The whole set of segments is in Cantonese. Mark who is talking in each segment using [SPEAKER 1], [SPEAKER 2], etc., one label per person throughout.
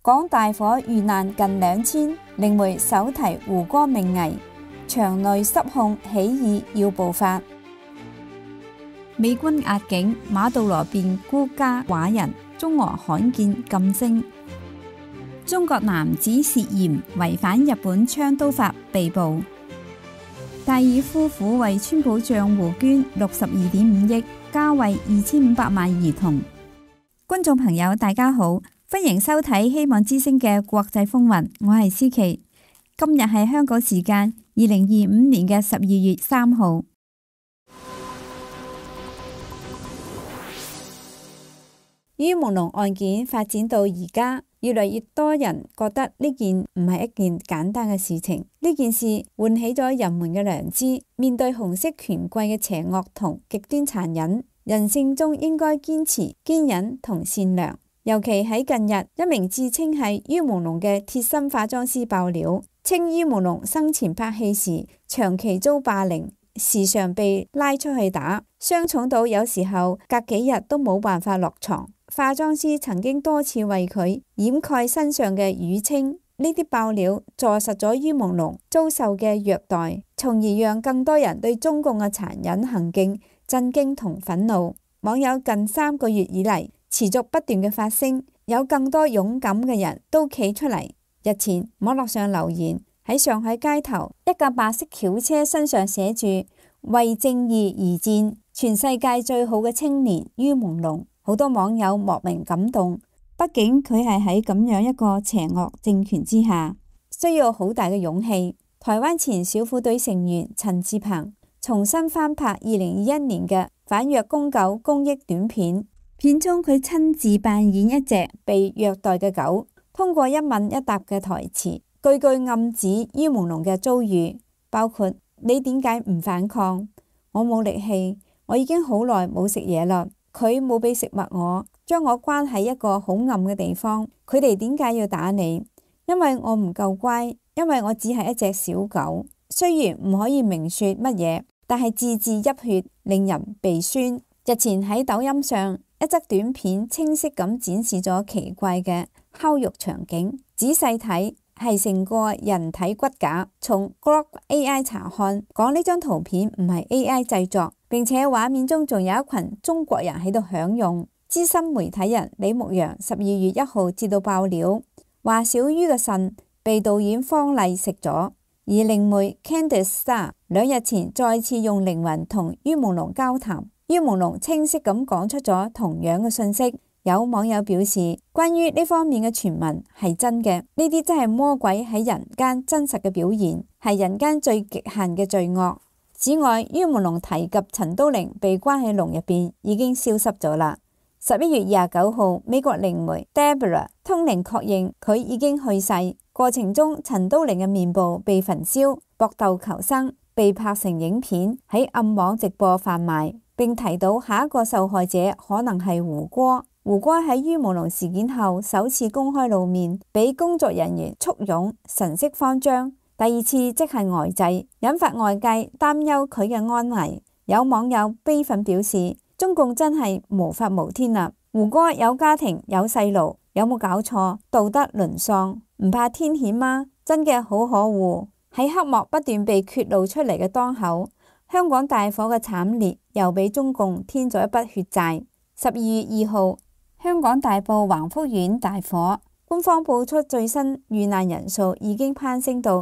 [SPEAKER 1] 港大火遇難近2000，靈媒手提胡歌命危，場內失控，起義要步發。美軍壓境，馬杜羅變孤家寡人，中俄罕見禁聲。中國男子涉嫌違反日本槍刀法被捕。戴爾夫婦為川普賬戶捐62.5億，家為2500萬兒童。觀眾朋友大家好，歡迎收睇希望之聲嘅國際風雲，我係思琪。今日係香港時間2025年嘅12月3號。于朦朧案件發展到而家，越嚟越多人覺得呢件唔係一件簡單嘅事情。呢件事喚起咗人們嘅良知，面對紅色權貴嘅邪惡同極端殘忍，人性中應該堅持堅忍同善良。尤其喺近日，一名自稱係于朦朧嘅貼身化妝師爆料，稱于朦朧生前拍戲時長期遭霸凌，時常被拉出去打，傷重到有時候隔幾日都冇辦法落床。化妝師曾經多次為佢掩蓋身上嘅瘀青，呢啲爆料坐實咗于朦朧遭受嘅虐待，從而讓更多人對中共嘅殘忍行徑震驚同憤怒。網友近3個月以嚟持續不斷嘅發聲，有更多勇敢嘅人都企出嚟。日前網絡上留言，喺上海街頭一架白色轎車身上寫住為正義而戰，全世界最好嘅青年于朦朧。好多網友莫名感動，畢竟佢係喺咁樣一個邪惡政權之下，需要好大嘅勇氣。台灣前小虎隊成員陳志朋重新翻拍2021年嘅反虐公狗公益短片，片中佢親自扮演一隻被虐待嘅狗，通過一問一答嘅台詞，句句暗指于朦朧嘅遭遇，包括你點解唔反抗？我冇力氣，我已經好耐冇食嘢啦。佢冇俾食物我，將我關喺一個好暗嘅地方。佢哋點解要打你？因為我唔夠乖，因為我只係一隻小狗。雖然唔可以明說乜嘢，但係字字泣血，令人鼻酸。日前喺抖音上，一則短片清晰咁展示咗奇怪嘅烤肉場景。仔細睇係成個人體骨架，從 Grok AI 查看，講呢張圖片唔係 AI 製作，並且畫面中仲有一群中國人喺度享用。資深媒體人李牧陽12月1號接到爆料，話小于嘅腎被導演方麗食咗，而靈媒 Candice Star 2日前再次用靈魂同于朦朧交談，于朦朧清晰咁講出咗同樣嘅信息。有網友表示，關於呢方面嘅傳聞係真嘅，呢啲真係魔鬼喺人間真實嘅表現，係人間最極限嘅罪惡。此外，于朦朧提及陳都靈被關喺籠入邊已經消失咗啦。11月29號，美國靈媒 Deborah 通靈確認佢已經去世。過程中，陳都靈嘅面部被焚燒，搏鬥求生，被拍成影片喺暗網直播販賣，並提到下一個受害者可能係胡歌。胡歌喺于朦朧事件後首次公開露面，俾工作人員簇擁，神色慌張。第二次即係呆滯，引發外界擔憂佢嘅安危。有網友悲憤表示，中共真係無法無天啦！胡歌有家庭有細路，有冇搞錯？道德淪喪，唔怕天譴嗎？真嘅好可惡！喺黑幕不斷被揭露出嚟嘅當口，香港大火嘅慘烈又俾中共添咗一筆血債。12月2號，香港大埔橫福苑大火，官方報出最新遇難人數已經攀升到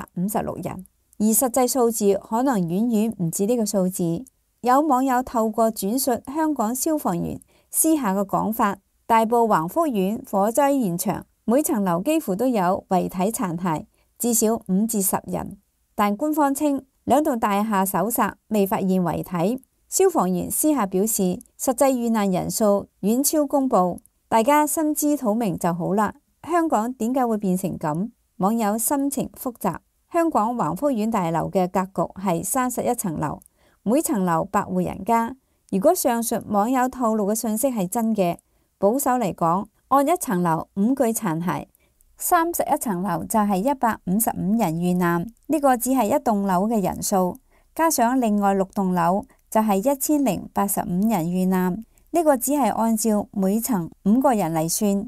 [SPEAKER 1] 156人，而實際數字可能遠遠唔止呢個數字。有網友透過轉述香港消防員私下嘅講法，大埔橫福苑火災現場每層樓幾乎都有遺體殘骸，至少5至10人，但官方稱2棟大廈搜查未發現遺體。消防員私下表示，實際遇難人數遠超公佈，大家心知肚明就好啦。香港點解會變成咁？網友心情複雜。香港橫福苑大樓嘅格局係31層樓，每層樓8戶人家。如果上述網友透露嘅信息係真嘅，保守嚟講，按一層樓5具殘骸，31層樓就係155人遇難。呢個只係一棟樓嘅人數，加上另外6棟樓，就係1085人遇難，呢個只係按照每層5個人嚟算，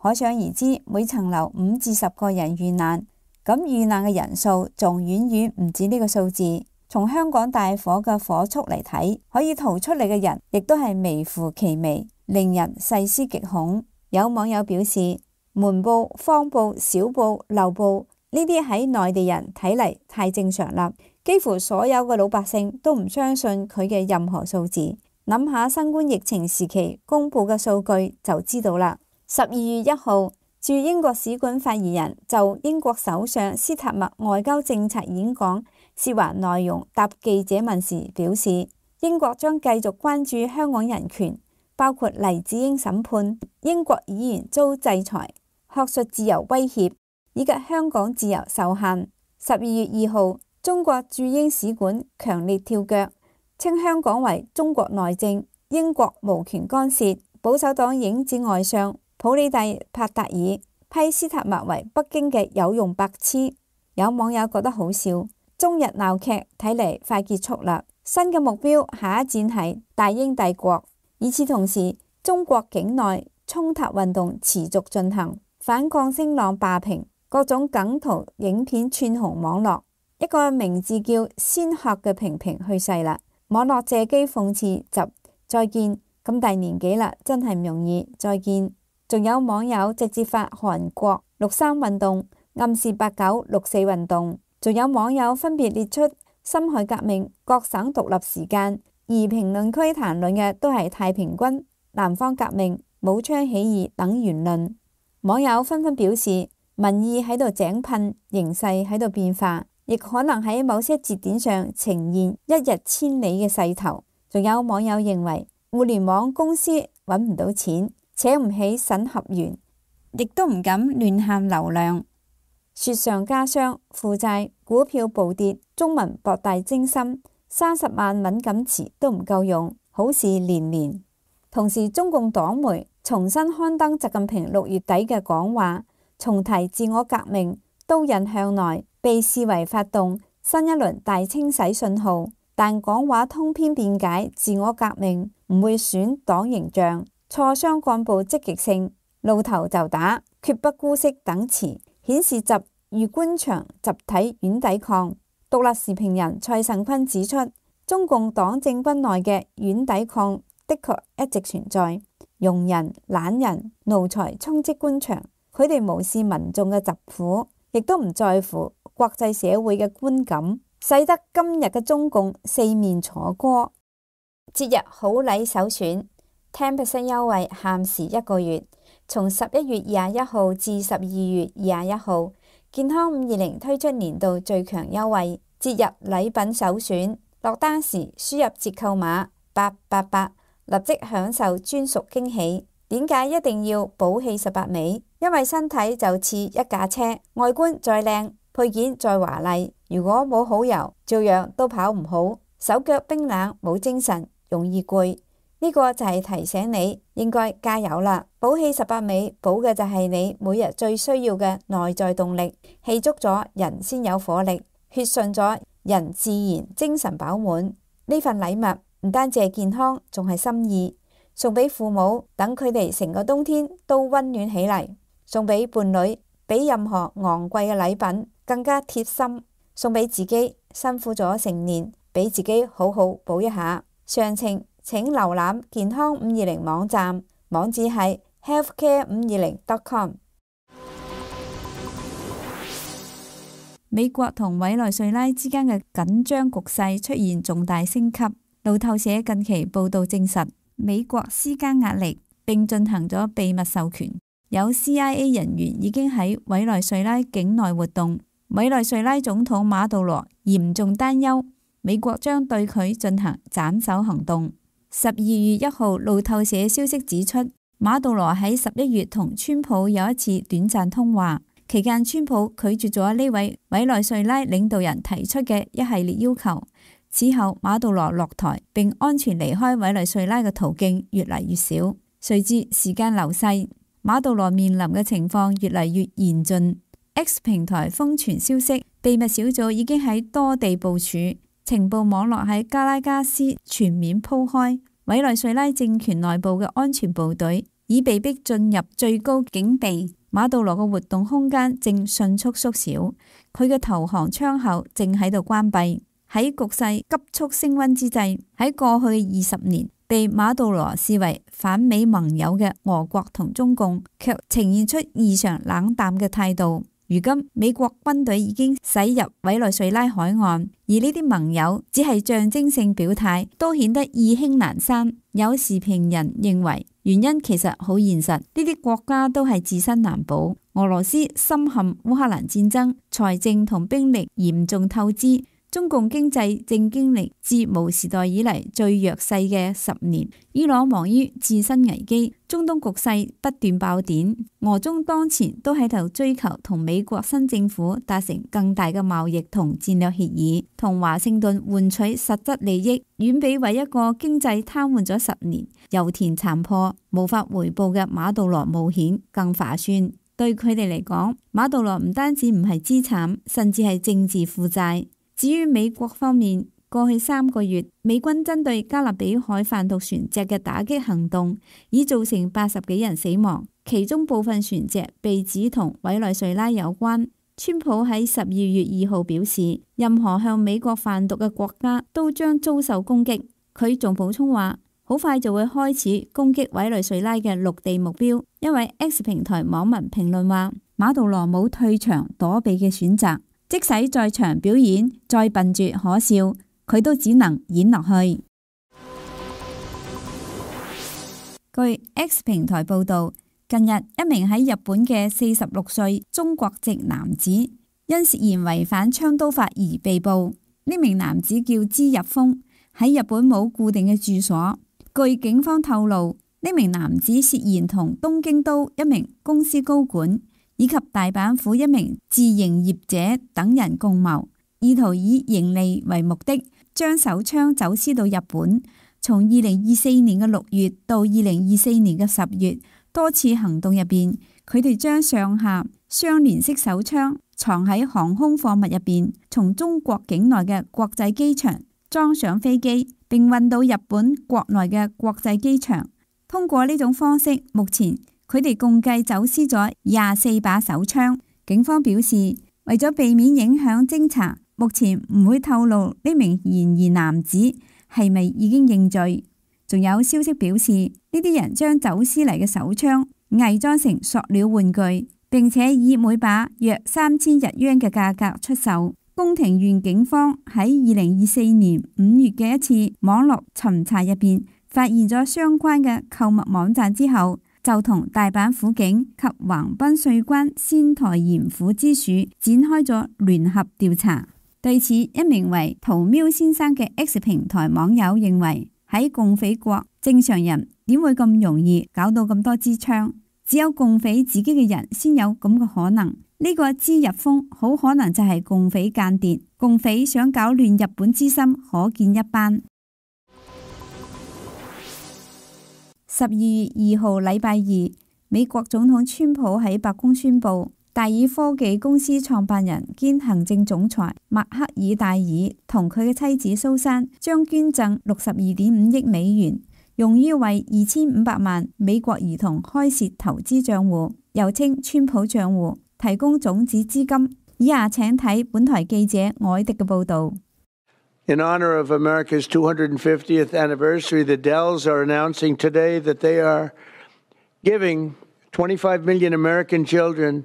[SPEAKER 1] 可想而知，每層樓5至10個人遇難，咁遇難嘅人數仲遠遠唔止呢個數字。從香港大火嘅火速嚟睇，可以逃出嚟嘅人亦都係微乎其微，令人細思極恐。有網友表示，瞞報、謊報、少報、漏報呢啲喺內地人睇嚟太正常啦，幾乎所有嘅老百姓都唔相信佢嘅任何數字。諗下新冠疫情時期公布嘅數據就知道啦。12月1號，駐英國使館發言人就英國首相斯塔默外交政策演講涉華內容答記者問時表示，英國將繼續關注香港人權，包括黎智英審判、英國議員遭制裁、學術自由威脅以及香港自由受限。12月2號，中國駐英使館強烈跳腳，稱香港為中國內政，英國無權干涉。保守黨影子外相普里蒂帕達爾批斯塔默為北京嘅有用白痴。有網友覺得好笑，中日鬧劇睇嚟快結束啦，新嘅目標下一站係大英帝國。與此同時，中國境內衝突運動持續進行，反抗聲浪霸屏，各種梗圖影片串紅網絡。一個名字叫仙鶴嘅平平去世啦，網絡借機諷刺就再見。咁大年紀啦，真係唔容易，再見。仲有網友直接發韓國6.3運動，暗示89、6.4運動。仲有網友分別列出辛亥革命、各省獨立時間，而評論區談論嘅都係太平軍、南方革命、武昌起義等言論。網友紛紛表示，民意喺度井噴，形勢喺度變化，亦可能喺某些節點上呈現一日千里嘅勢頭。仲有網友認為，互聯網公司揾唔到錢，請唔起審核員，亦都唔敢亂喊流量，雪上加霜，負債、股票暴跌，中文博大精深，30萬敏感詞都唔夠用，好事連連。同時，中共黨媒重新刊登習近平6月底嘅講話，重提自我革命，刀刃向內，被視為發動新一輪大清洗信號。但講話通篇辯解自我革命唔會損黨形象，挫傷幹部積極性，露頭就打，決不姑息等詞，顯示習豫官場集體軟抵抗。獨立時評人蔡慎坤指出，中共黨政軍內嘅軟抵抗的確一直存在，庸人、懶人、奴才充斥官場，佢哋無視民眾嘅疾苦，亦都唔在乎國際社會嘅觀感，使得今日嘅中共四面楚歌。節日好禮首選 10% 優惠限時1個月，從11月21號至12月21號，健康520推出年度最強優惠，節日禮品首選，落單時輸入折扣碼888，立即享受專屬驚喜。點解一定要寶氣18尾？因為身體就似一架車，外觀再靚，配件再華麗，如果冇好油，照樣都跑唔好，手腳冰冷，冇精神，容易攰。呢個就係提醒你應該加油啦！寶氣18尾，補嘅就係你每日最需要嘅內在動力，氣足咗人先有火力，血順咗人自然精神飽滿。呢份禮物唔單止係健康，仲係心意，送俾父母，等佢哋成個冬天都溫暖起嚟；送俾伴侶，比任何昂貴嘅禮品更加貼心；送俾自己，辛苦咗成年，俾自己好好補一下。詳情請瀏覽健康520網站，網址係 healthcare520.com。美國同委內瑞拉之間嘅緊張局勢出現重大升級。路透社近期報道證實，美國施加壓力並進行咗秘密授權，有 CIA 人員已經喺委內瑞拉境內活動。委內瑞拉總統馬杜羅嚴重擔憂，美國將對佢進行斬首行動。12月1號，路透社消息指出，馬杜羅喺11月同川普有一次短暫通話，期間川普拒絕咗呢位委內瑞拉領導人提出嘅一系列要求。此後，馬杜羅落台並安全離開委內瑞拉嘅途徑越嚟越少。隨住時間流逝，馬杜羅面臨嘅情況越嚟越嚴峻。X 平台瘋傳消息，秘密小組已經喺多地部署。情報網絡喺加拉加斯全面鋪開，委內瑞拉政權內部嘅安全部隊已被迫進入最高警備。馬杜羅嘅活動空間正迅速縮小，佢嘅投降窗口正喺度關閉。喺局勢急速升溫之際，喺過去嘅20年，被馬杜羅視為反美盟友嘅俄國同中共，卻呈現出異常冷淡嘅態度。如今美國軍隊已經駛入委內瑞拉海岸，而呢啲盟友只係象徵性表態，都顯得意興闌珊。有時評人認為，原因其實好現實，呢啲國家都係自身難保。俄羅斯深陷烏克蘭戰爭，財政同兵力嚴重透支。中共經濟正經歷自毛時代以嚟最弱勢嘅10年，伊朗忙於自身危機，中東局勢不斷爆點，俄中當前都喺度追求同美國新政府達成更大嘅貿易同戰略協議，同華盛頓換取實質利益，遠比為一個經濟癱瘓咗10年、油田殘破、無法回報嘅馬杜羅冒險更划算。對佢哋嚟講，馬杜羅唔單止唔係資產，甚至係政治負債。至於美國方面，過去3個月，美軍針對加勒比海販毒船隻嘅打擊行動已造成80幾人死亡，其中部分船隻被指同委內瑞拉有關。川普喺12月2號表示，任何向美國販毒嘅國家都將遭受攻擊。佢仲補充話，好快就會開始攻擊委內瑞拉嘅陸地目標。因為 X 平台網民評論話，馬杜羅冇退場躲避嘅選擇。即使在場表演再笨拙可笑，佢都只能演落去。據 X 平台報導，近日一名喺日本嘅46歲中國籍男子因涉嫌違反槍刀法而被捕。呢名男子叫支日豐，喺日本冇固定嘅住所。據警方透露，呢名男子涉嫌同東京都一名公司高管以及大阪府一名自營業者等人共謀，意圖以盈利為目的，將手槍走私到日本。從2024年嘅6月到2024年嘅10月，多次行動入邊，佢哋將上下雙連式手槍藏喺航空貨物入邊，從中國境內嘅國際機場裝上飛機，並運到日本國內嘅國際機場。通過呢種方式，目前佢哋共計走私咗24把手槍。警方表示，為咗避免影響偵查，目前唔會透露呢名嫌疑男子係咪已經認罪。仲有消息表示，呢啲人將走私嚟嘅手槍偽裝成塑料玩具，並且以每把約3000日元嘅價格出售。宮廷縣警方喺2024年5月嘅一次網絡巡查入邊，發現咗相關嘅購物網站之後，就同大阪府警及橫濱稅關仙台鹽府支署展開咗聯合調查。對此，一名為屠喵先生嘅 X 平台網友認為，喺共匪國，正常人點會咁容易搞到咁多支槍？只有共匪自己嘅人先有咁嘅可能。呢個支日豐好可能就係共匪間諜，共匪想搞亂日本之心可見一斑。12月2號禮拜二，美國總統川普喺白宮宣布，戴爾科技公司創辦人兼行政總裁麥克爾戴爾同佢嘅妻子蘇珊將捐贈62.5億美元，用於為2500萬美國兒童開設投資賬戶，又稱川普賬戶，提供種子資金。以下請睇本台記者凱迪嘅報導。
[SPEAKER 2] In honor of America's 250th anniversary, the Dells are announcing today that they are giving 25 million American children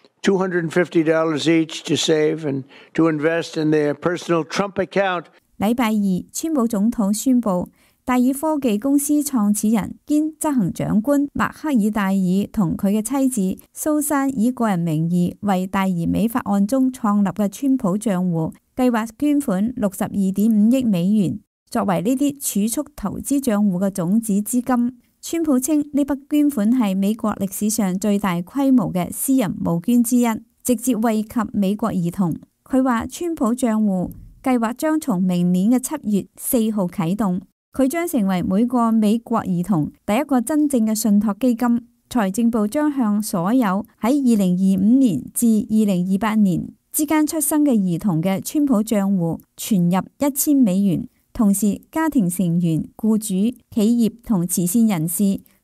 [SPEAKER 2] $250 each to save and to invest in their personal Trump account.
[SPEAKER 1] 禮拜二，川普總統宣布，戴爾科技公司創始人兼執行長官麥克爾戴爾同佢嘅妻子蘇珊以個人名義為大移民法案中創立嘅川普賬戶，計劃捐款62.5億美元，作為呢啲儲蓄投資賬戶嘅種子資金。川普稱呢筆捐款係美國歷史上最大規模嘅私人募捐之一，直接惠及美國兒童。佢話川普賬戶計劃將從明年嘅7月4號啟動，佢將成為每個美國兒童第一個真正嘅信託基金。財政部將向所有喺2025年至2028年之間出生嘅兒童嘅川普賬戶存入1000美元，同時家庭成員、僱主、企業同慈善人士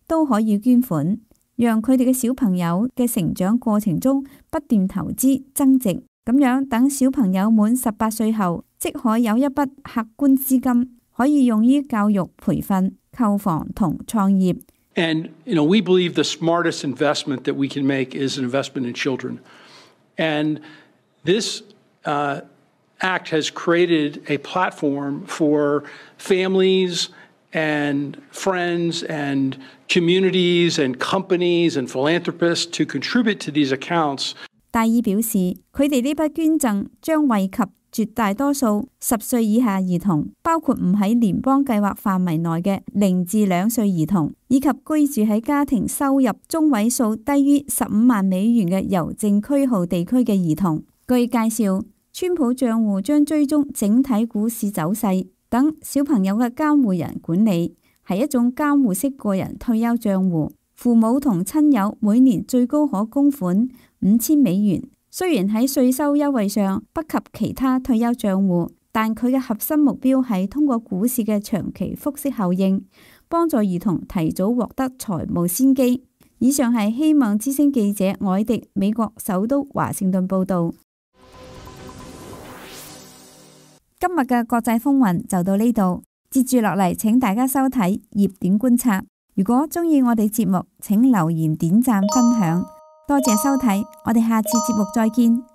[SPEAKER 1] 都可以捐款，讓佢哋嘅小朋友嘅成長過程中不斷投資增值，咁樣等小朋友滿18歲後，即可有一筆客觀資金可以用於教育培訓、購房同創業。
[SPEAKER 3] And we believe the smartest investment that we can make is an investment in children. And this act has created a platform for families and friends and communities and companies and philanthropists to contribute to these accounts.
[SPEAKER 1] 戴爾表示，佢哋呢筆捐贈將惠及絕大多數10歲以下兒童，包括唔喺聯邦計劃範圍內嘅0至2歲兒童，以及居住喺家庭收入中位數低於15萬美元嘅郵政區號地區嘅兒童。據介紹，川普賬戶將追蹤整體股市走勢，等小朋友嘅監護人管理，係一種監護式個人退休賬戶。父母同親友每年最高可供款5000美元。雖然喺稅收優惠上不及其他退休賬戶，但佢嘅核心目標係通過股市嘅長期複息效應，幫助兒童提早獲得財務先機。以上係希望之聲記者凱迪美國首都華盛頓報導。今日嘅國際風雲就到呢度，接住落嚟請大家收睇熱點觀察。如果鍾意我哋節目，請留言點讚分享。多謝收睇，我哋下次節目再見。